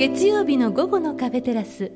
月曜日の午後のカフェテラス、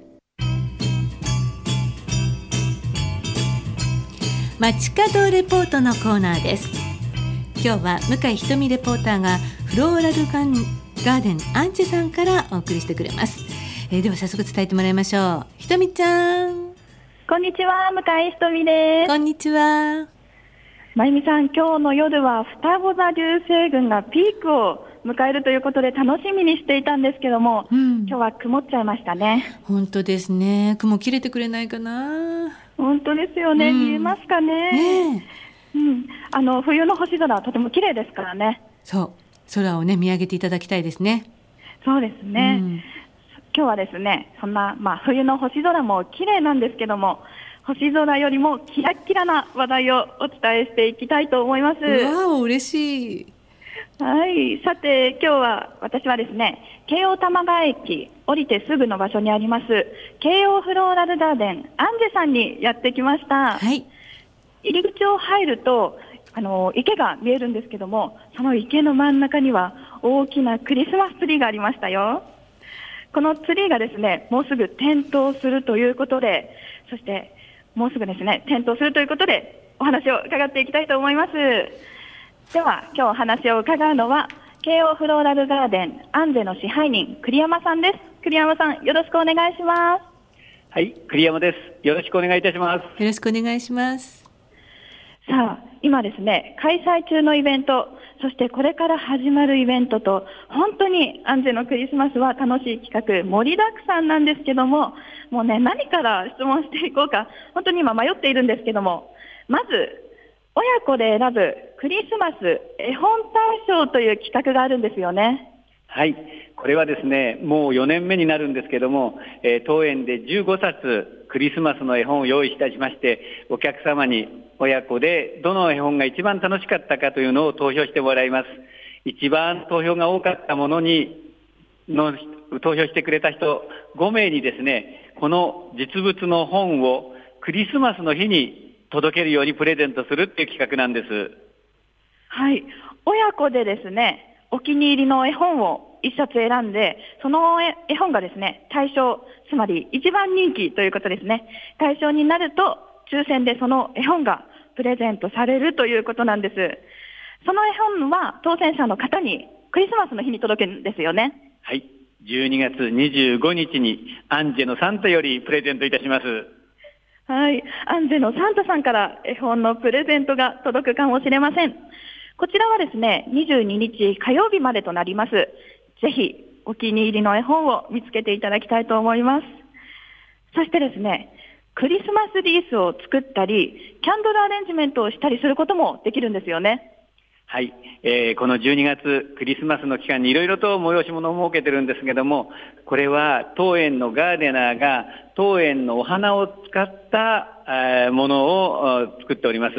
街角レポートのコーナーです。今日は向井ひとみレポーターがフローラルガーデンアンチェさんからお送りしてくれます。では早速伝えてもらいましょう。ひとみちゃん。 こんにちは、向井ひとみです。 こんにちは。 まゆみさん、今日の夜は双子座流星群がピークを迎えるということで楽しみにしていたんですけども、今日は曇っちゃいましたね。 本当ですね。雲切れてくれないかな。 本当ですよね、見えますかね。冬の星空はとても綺麗ですからね。 そう、空をね見上げていただきたいですね。 そうですね、今日はですね、そんな、冬の星空も綺麗なんですけども、星空よりもキラッキラな話題をお伝えしていきたいと思います。 わあ、嬉しい。 はい、さて今日は私はですね、京王多摩川駅降りてすぐの場所にあります京王フローラルガーデンアンジェさんにやってきました。 はい、 入り口を入ると池が見えるんですけども、その池の真ん中には大きなクリスマスツリーがありましたよ。このツリーがですね、もうすぐ点灯するということで、そしてもうすぐですね、点灯するということでお話を伺っていきたいと思います。では今日お話を伺うのは京王フローラルガーデンアンジェの支配人栗山さんです。栗山さん、よろしくお願いします。 はい、栗山です。よろしくお願いいたします。 よろしくお願いします。 さあ、今ですね、開催中のイベント、そしてこれから始まるイベントと、本当にアンジェのクリスマスは楽しい企画盛りだくさんなんですけども、もうね、何から質問していこうか本当に今迷っているんですけども、まず親子で選ぶクリスマス絵本大賞という企画があるんですよね。 はい、これはですね、もう4年目になるんですけども、当園で15冊クリスマスの絵本を用意いたしまして、お客様に親子でどの絵本が一番楽しかったかというのを投票してもらいます。一番投票が多かったものに投票してくれた人5名にですね、この実物の本をクリスマスの日に届けるようにプレゼントするっていう企画なんです。 はい、親子でですね、お気に入りの絵本を一冊選んで、その絵本がですね、対象、つまり一番人気ということですね、対象になると抽選でその絵本がプレゼントされるということなんです。その絵本は当選者の方にクリスマスの日に届けるんですよね。 はい、12月25日にアンジェのサンタよりプレゼントいたします。 はい、アンジェのサンタさんから絵本のプレゼントが届くかもしれません。こちらはですね、22日火曜日までとなります。ぜひお気に入りの絵本を見つけていただきたいと思います。そしてですね、クリスマスリースを作ったり、キャンドルアレンジメントをしたりすることもできるんですよね。 はい、この12月クリスマスの期間にいろいろと催し物を設けてるんですけども、これは当園のガーデナーが当園のお花を使ったものを作っております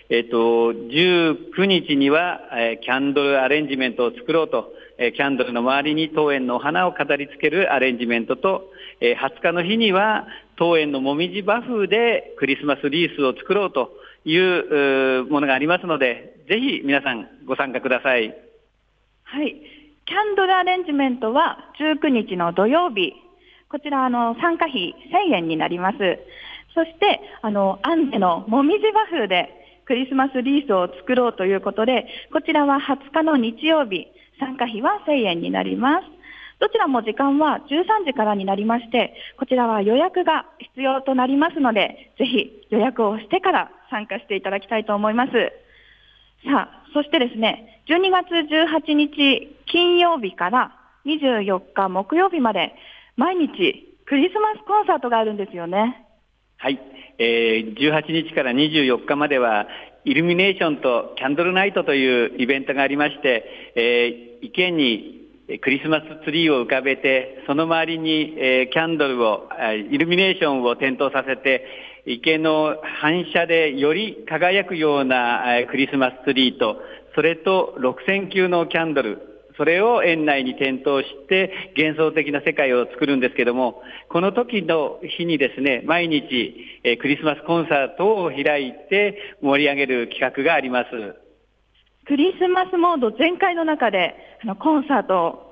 。19日にはキャンドルアレンジメントを作ろうと、キャンドルの周りに当園のお花を飾り付けるアレンジメントと、20日の日には当園のもみじ馬風でクリスマスリースを作ろうというものがありますので、ぜひ皆さんご参加ください。 はい、キャンドルアレンジメントは19日の土曜日、こちら参加費1000円になります。そしてアンジェのもみじ馬風でクリスマスリースを作ろうということで、こちらは20日の日曜日、参加費は1000円になります。どちらも時間は13時からになりまして、こちらは予約が必要となりますので、ぜひ予約をしてから参加していただきたいと思います。さあ、そしてですね、12月18日金曜日から24日木曜日まで毎日クリスマスコンサートがあるんですよね。 はい、18日から24日まではイルミネーションとキャンドルナイトというイベントがありまして、池にクリスマスツリーを浮かべて、その周りに、キャンドルをイルミネーションを点灯させて、池の反射でより輝くようなクリスマスツリーと、それと6000球のキャンドル、それを園内に点灯して幻想的な世界を作るんですけども、この時の日にですね、毎日クリスマスコンサートを開いて盛り上げる企画があります。 クリスマスモード全開の中でコンサートを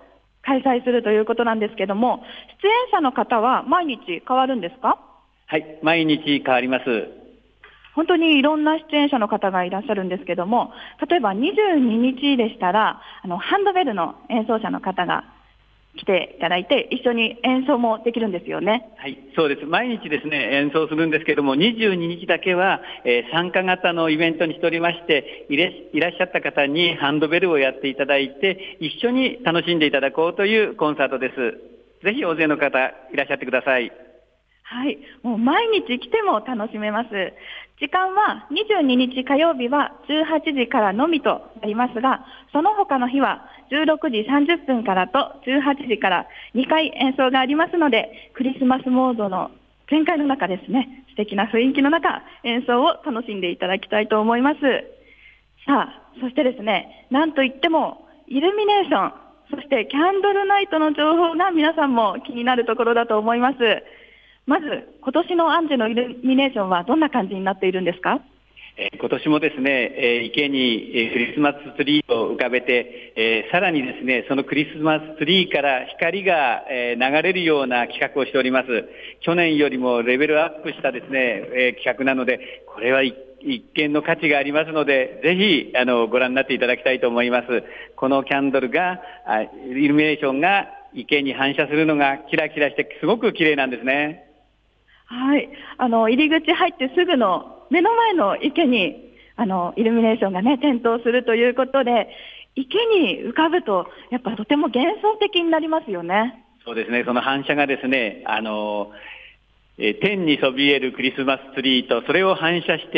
開催するということなんですけども、出演者の方は毎日変わるんですか？ はい、毎日変わります。 本当にいろんな出演者の方がいらっしゃるんですけども、例えば22日でしたら、ハンドベルの演奏者の方が来ていただいて、一緒に演奏もできるんですよね。 はい、そうです。毎日ですね、演奏するんですけども、22日だけは、参加型のイベントにしておりまして、いらっしゃった方にハンドベルをやっていただいて、一緒に楽しんでいただこうというコンサートです。ぜひ大勢の方いらっしゃってください。 はい、もう毎日来ても楽しめます。時間は22日火曜日は18時からのみとなりますが、その他の日は16時30分からと18時から2回演奏がありますので、クリスマスモードの全開の中ですね、素敵な雰囲気の中、演奏を楽しんでいただきたいと思います。さあ、そしてですね、なんといってもイルミネーション、そしてキャンドルナイトの情報が皆さんも気になるところだと思います。まず、今年のアンジェのイルミネーションはどんな感じになっているんですか？ 今年もですね、池にクリスマスツリーを浮かべて、さらにですね、そのクリスマスツリーから光が流れるような企画をしております。去年よりもレベルアップしたですね、企画なので、これは一見の価値がありますので、ぜひご覧になっていただきたいと思います。このキャンドルが、イルミネーションが池に反射するのがキラキラしてすごく綺麗なんですね。 はい、入り口入ってすぐの目の前の池にイルミネーションがね点灯するということで、池に浮かぶとやっぱとても幻想的になりますよね。 そうですね。その反射がですね、天にそびえるクリスマスツリーと、それを反射して、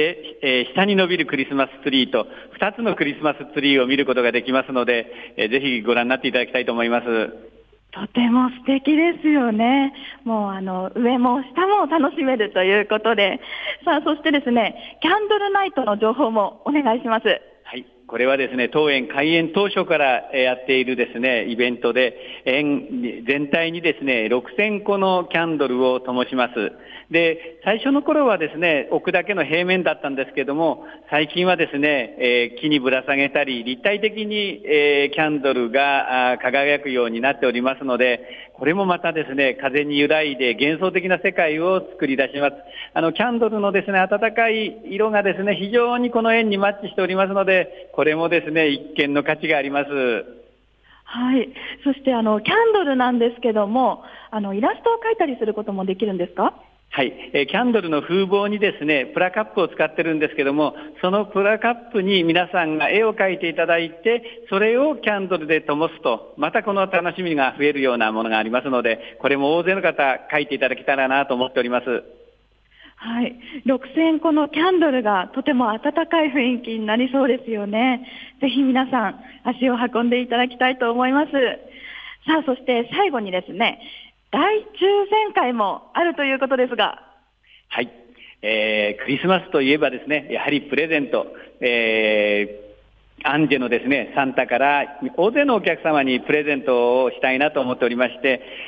下に伸びるクリスマスツリーと、2つのクリスマスツリーを見ることができますので、ぜひご覧になっていただきたいと思います。 とても素敵ですよね。もう上も下も楽しめるということで、さあそしてですね、キャンドルナイトの情報もお願いします。 はい。これはですね、当園開園当初からやっているですね、イベントで、園全体にですね、6000個のキャンドルを灯します。で、最初の頃はですね、置くだけの平面だったんですけども、最近はですね、木にぶら下げたり、立体的に、キャンドルが輝くようになっておりますので、これもまたですね、風に揺らいで幻想的な世界を作り出します。キャンドルのですね、暖かい色がですね、非常にこの園にマッチしておりますので、これもですね、一見の価値があります。 はい。そしてキャンドルなんですけども、イラストを描いたりすることもできるんですか？ はい、キャンドルの風貌にですね、プラカップを使ってるんですけども、そのプラカップに皆さんが絵を描いていただいて、それをキャンドルで灯すと、またこの楽しみが増えるようなものがありますので、これも大勢の方描いていただけたらなと思っております。 はい。6000個のキャンドルがとても温かい雰囲気になりそうですよね。ぜひ皆さん足を運んでいただきたいと思います。さあ、そして最後にですね、大抽選会もあるということですが。 はい。クリスマスといえばですね、やはりプレゼント、アンジェのですね、サンタから大勢のお客様にプレゼントをしたいなと思っておりまして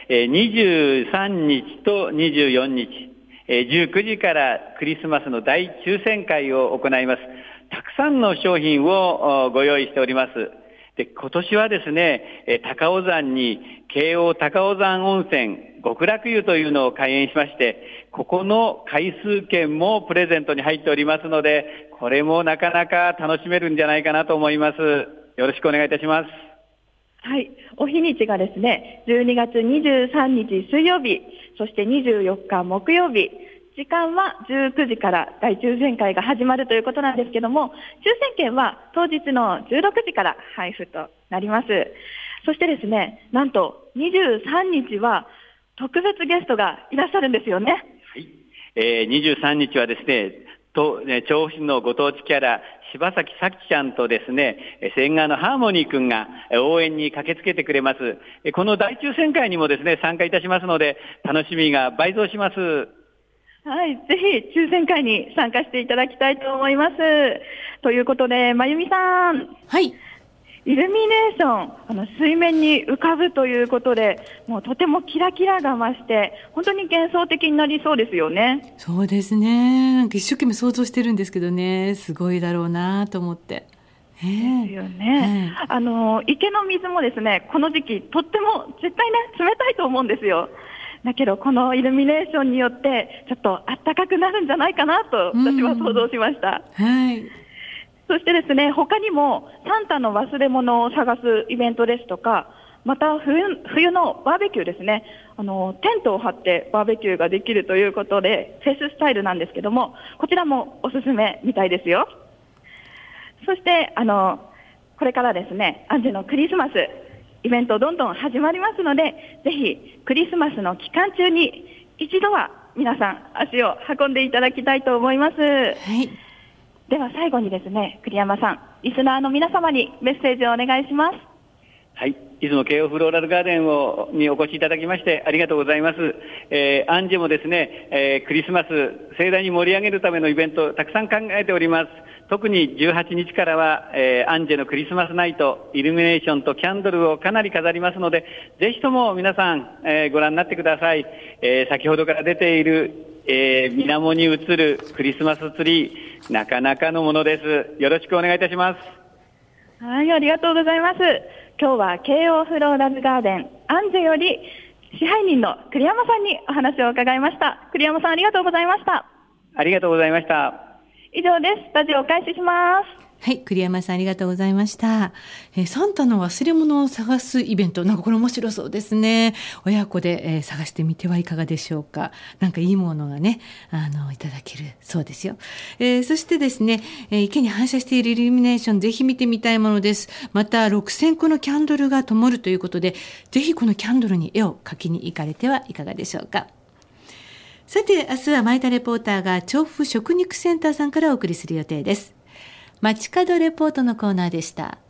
、23日と24日、19時からクリスマスの大抽選会を行います。たくさんの商品をご用意しております。で、今年はですね、高尾山に京王高尾山温泉極楽湯というのを開園しまして、ここの回数券もプレゼントに入っておりますので、これもなかなか楽しめるんじゃないかなと思います。よろしくお願いいたします。 はい。お日にちがですね、12月23日水曜日、そして24日木曜日、時間は19時から大抽選会が始まるということなんですけども、抽選券は当日の16時から配布となります。そしてですね、なんと23日は特別ゲストがいらっしゃるんですよね。 はい。23日はですね、調布市のご当地キャラ、柴崎咲ちゃんとですね、シンガーのハーモニーくんが応援に駆けつけてくれます。この大抽選会にもですね、参加いたしますので、楽しみが倍増します。 はい。ぜひ抽選会に参加していただきたいと思います。ということで、まゆみさん。 はい。 イルミネーション、水面に浮かぶということで、もうとてもキラキラが増して、本当に幻想的になりそうですよね。 そうですね。なんか一生懸命想像してるんですけどね、すごいだろうなと思って。 ですよね。池の水もですね、この時期とっても絶対ね冷たいと思うんですよ。だけどこのイルミネーションによってちょっと暖かくなるんじゃないかなと私は想像しました。 はい。 そしてですね、他にもサンタの忘れ物を探すイベントですとか、また冬のバーベキューですね、テントを張ってバーベキューができるということでフェススタイルなんですけども、こちらもおすすめみたいですよ。そしてこれからですね、アンジェのクリスマスイベントどんどん始まりますので、ぜひクリスマスの期間中に一度は皆さん足を運んでいただきたいと思います。 はい。 では最後にですね、栗山さん、リスナーの皆様にメッセージをお願いします。 はい、いつも慶応フローラルガーデンにお越しいただきましてありがとうございます。アンジェもですね、クリスマス盛大に盛り上げるためのイベントたくさん考えております。特に18日からは、アンジェのクリスマスナイトイルミネーションとキャンドルをかなり飾りますので、ぜひとも皆さん、ご覧になってください。先ほどから出ている、水面に映るクリスマスツリー、なかなかのものです。よろしくお願いいたします。 はい、ありがとうございます。今日は慶応フローラルガーデンアンジェより支配人の栗山さんにお話を伺いました。栗山さん、ありがとうございました。 ありがとうございました。 以上です。スタジオを開始します。 はい、栗山さんありがとうございました。サンタの忘れ物を探すイベント、なんかこれ面白そうですね。親子で、探してみてはいかがでしょうか。なんかいいものがね、いただけるそうですよ。そしてですね、池に反射しているイルミネーション、ぜひ見てみたいものです。また6000個のキャンドルが灯るということで、ぜひこのキャンドルに絵を描きに行かれてはいかがでしょうか。さて、明日は前田レポーターが調布食肉センターさんからお送りする予定です。街角レポートのコーナーでした。